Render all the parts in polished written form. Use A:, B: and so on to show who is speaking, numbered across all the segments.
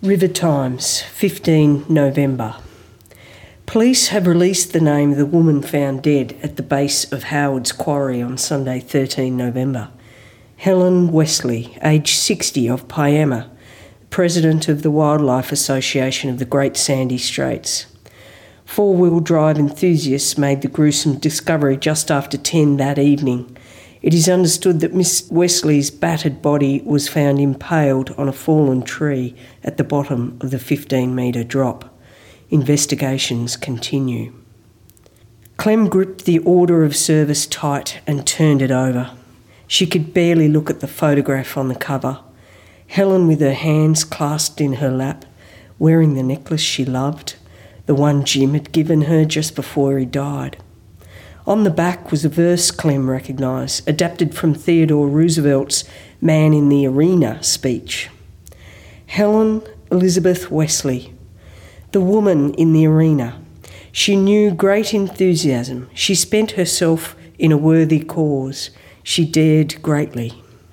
A: River Times, 15 November. Police have released the name of the woman found dead at the base of Howard's Quarry on Sunday, 13 November. Helen Wesley, aged 60, of Pyama, President of the Wildlife Association of the Great Sandy Straits. Four-wheel drive enthusiasts made the gruesome discovery just after 10 that evening. It is understood that Miss Wesley's battered body was found impaled on a fallen tree at the bottom of the 15-metre drop. Investigations continue. Clem gripped the order of service tight and turned it over. She could barely look at the photograph on the cover. Helen with her hands clasped in her lap, wearing the necklace she loved, the one Jim had given her just before he died. On the back was a verse Clem recognised, adapted from Theodore Roosevelt's Man in the Arena speech. Helen Elizabeth Wesley, the woman in the arena. She knew great enthusiasm. She spent herself in a worthy cause. She dared greatly.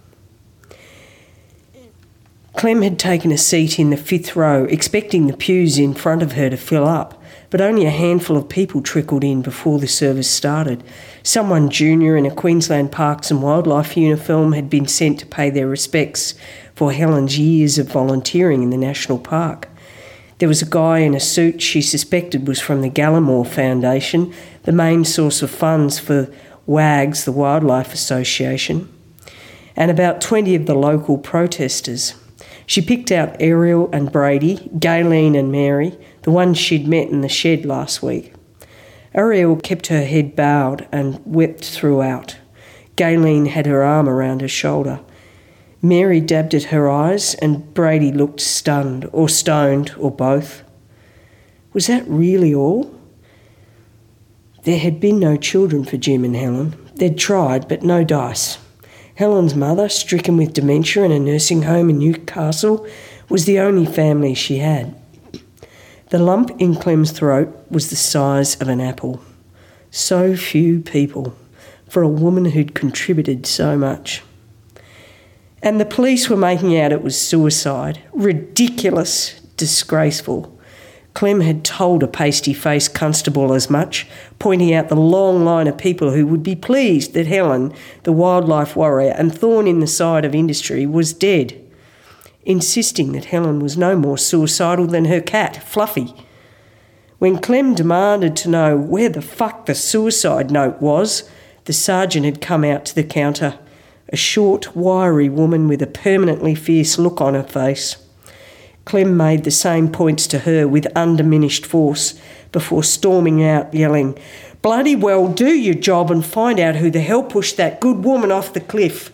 A: Clem had taken a seat in the 5th row, expecting the pews in front of her to fill up. But only a handful of people trickled in before the service started. Someone junior in a Queensland Parks and Wildlife uniform had been sent to pay their respects for Helen's years of volunteering in the National Park. There was a guy in a suit she suspected was from the Gallimore Foundation, the main source of funds for WAGS, the Wildlife Association, and about 20 of the local protesters. She picked out Ariel and Brady, Gayleen and Mary, the ones she'd met in the shed last week. Ariel kept her head bowed and wept throughout. Gayleen had her arm around her shoulder. Mary dabbed at her eyes and Brady looked stunned or stoned or both. Was that really all? There had been no children for Jim and Helen. They'd tried, but no dice. Helen's mother, stricken with dementia in a nursing home in Newcastle, was the only family she had. The lump in Clem's throat was the size of an apple. So few people, for a woman who'd contributed so much. And the police were making out it was suicide. Ridiculous, disgraceful. Clem had told a pasty-faced constable as much, pointing out the long line of people who would be pleased that Helen, the wildlife warrior and thorn in the side of industry, was dead, insisting that Helen was no more suicidal than her cat, Fluffy. When Clem demanded to know where the fuck the suicide note was, the sergeant had come out to the counter, a short, wiry woman with a permanently fierce look on her face. Clem made the same points to her with undiminished force before storming out, yelling, "Bloody well do your job and find out who the hell pushed that good woman off the cliff."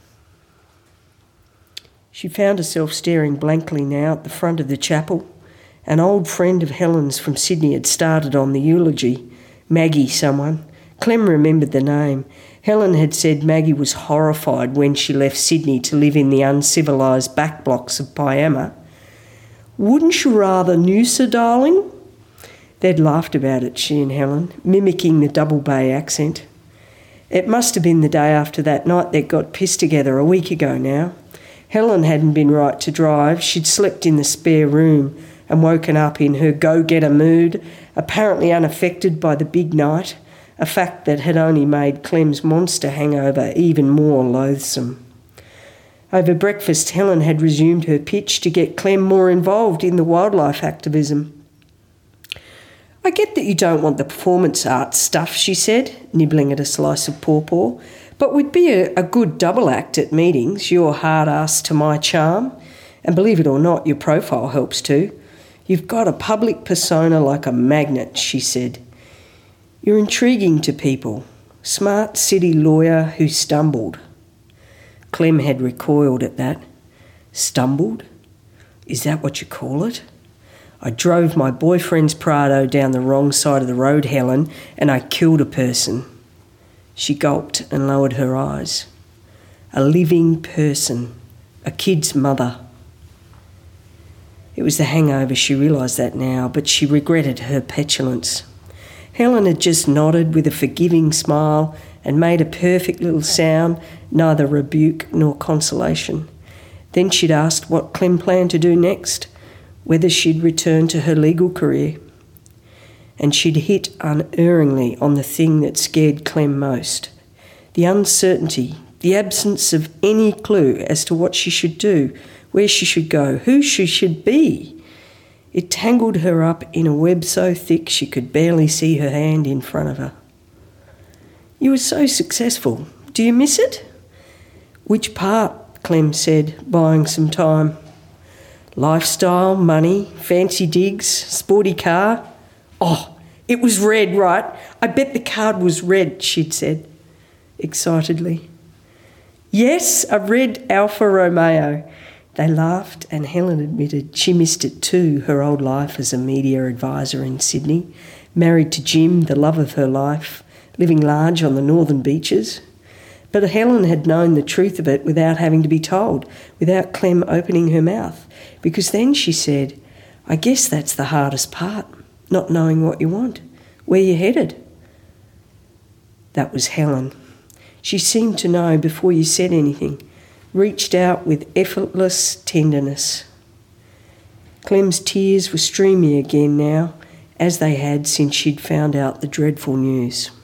A: She found herself staring blankly now at the front of the chapel. An old friend of Helen's from Sydney had started on the eulogy. Maggie someone. Clem remembered the name. Helen had said Maggie was horrified when she left Sydney to live in the uncivilised back blocks of Pyama. "Wouldn't you rather Noosa, darling?" They'd laughed about it, she and Helen, mimicking the Double Bay accent. It must have been the day after that night they'd got pissed together a week ago now. Helen hadn't been right to drive. She'd slept in the spare room and woken up in her go-getter mood, apparently unaffected by the big night, a fact that had only made Clem's monster hangover even more loathsome. Over breakfast, Helen had resumed her pitch to get Clem more involved in the wildlife activism. "I get that you don't want the performance art stuff," she said, nibbling at a slice of pawpaw, "but we'd be a good double act at meetings, your hard ass to my charm. And believe it or not, your profile helps too. You've got a public persona like a magnet," she said. "You're intriguing to people. Smart city lawyer who stumbled." Clem had recoiled at that. Stumbled? Is that what you call it? "I drove my boyfriend's Prado down the wrong side of the road, Helen, and I killed a person." She gulped and lowered her eyes. A living person. A kid's mother. It was the hangover, she realised that now, but she regretted her petulance. Helen had just nodded with a forgiving smile and made a perfect little sound, neither rebuke nor consolation. Then she'd asked what Clem planned to do next. whether she'd return to her legal career. And she'd hit unerringly on the thing that scared Clem most: the uncertainty, the absence of any clue as to what she should do, where she should go, who she should be. It tangled her up in a web so thick she could barely see her hand in front of her. "You were so successful. Do you miss it?" "Which part?" Clem said, buying some time. "Lifestyle, money, fancy digs, sporty car." "Oh, it was red, right? I bet the card was red," she'd said excitedly. "Yes, a red Alfa Romeo." They laughed, and Helen admitted she missed it too, her old life as a media advisor in Sydney, married to Jim, the love of her life, living large on the northern beaches. But Helen had known the truth of it without having to be told, without Clem opening her mouth, because then she said, "I guess that's the hardest part, not knowing what you want, where you're headed." That was Helen. She seemed to know before you said anything, reached out with effortless tenderness. Clem's tears were streamy again now, as they had since she'd found out the dreadful news.